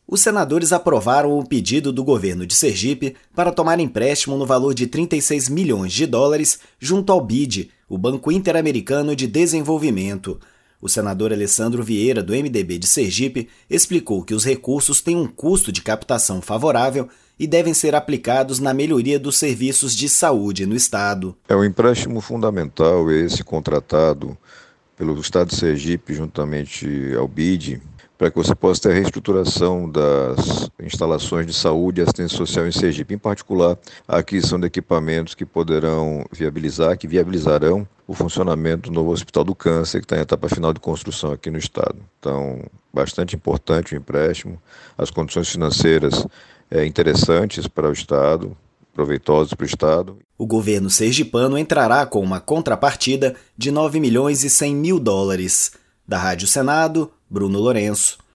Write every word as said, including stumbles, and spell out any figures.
Os senadores aprovaram o pedido do governo de Sergipe para tomar empréstimo no valor de trinta e seis milhões de dólares junto ao B I D, o Banco Interamericano de Desenvolvimento. O senador Alessandro Vieira, do M D B de Sergipe, explicou que os recursos têm um custo de captação favorável e devem ser aplicados na melhoria dos serviços de saúde no estado. É um empréstimo fundamental esse contratado pelo estado de Sergipe juntamente ao B I D, para que você possa ter a reestruturação das instalações de saúde e assistência social em Sergipe, em particular a aquisição de equipamentos que poderão viabilizar, que viabilizarão o funcionamento do novo Hospital do Câncer, que está em etapa final de construção aqui no estado. Então, bastante importante o empréstimo, as condições financeiras é, interessantes para o estado, proveitosas para o estado. O governo sergipano entrará com uma contrapartida de nove milhões e cem mil dólares. Da Rádio Senado, Bruno Lourenço.